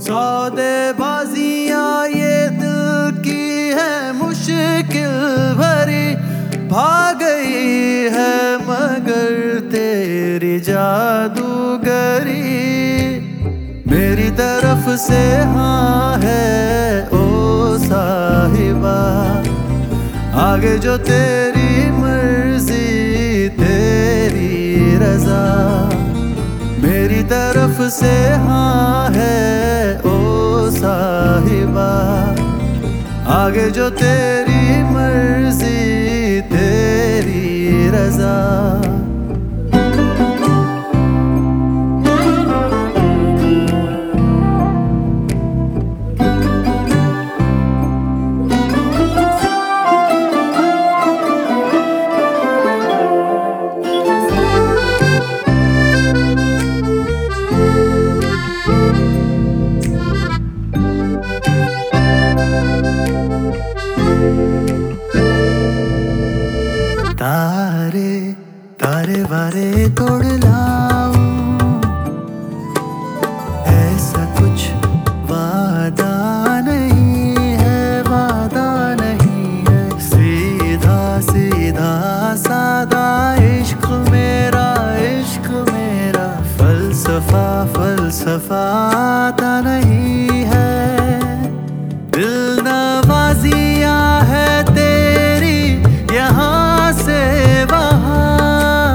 सौदेबाजियां ये दिल की है मुश्किल भरी, भाग गई है मगर तेरी जादूगरी। मेरी तरफ से हाँ है ओ साहिबा, आगे जो तेरी मर्जी तेरी रजा। मेरी तरफ से हाँ है ओ साहिबा, आगे जो तेरी मर्जी तेरी रजा। तारे तारे वारे तोड़ लाऊं, ऐसा कुछ वादा नहीं है, वादा नहीं है। सीधा सीधा सादा इश्क मेरा, इश्क मेरा। फलसफा फलसफा आता नहीं है। दिल नवाजियां है तेरी यहाँ से वहाँ,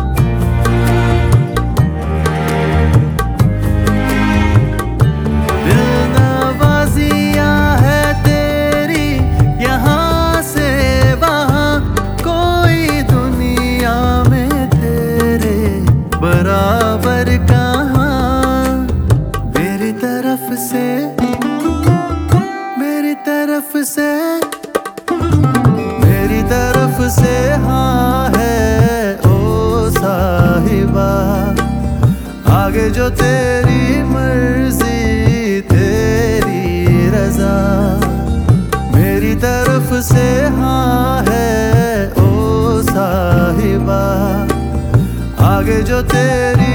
दिल नवाजियां है तेरी यहाँ से वहाँ। कोई दुनिया में तेरे बराबर कहाँ। मेरी तरफ से, मेरी तरफ से, मेरी तरफ से हाँ है ओ साहिबा, आगे जो तेरी मर्जी तेरी रजा। मेरी तरफ से हाँ है ओ साहिबा, आगे जो तेरी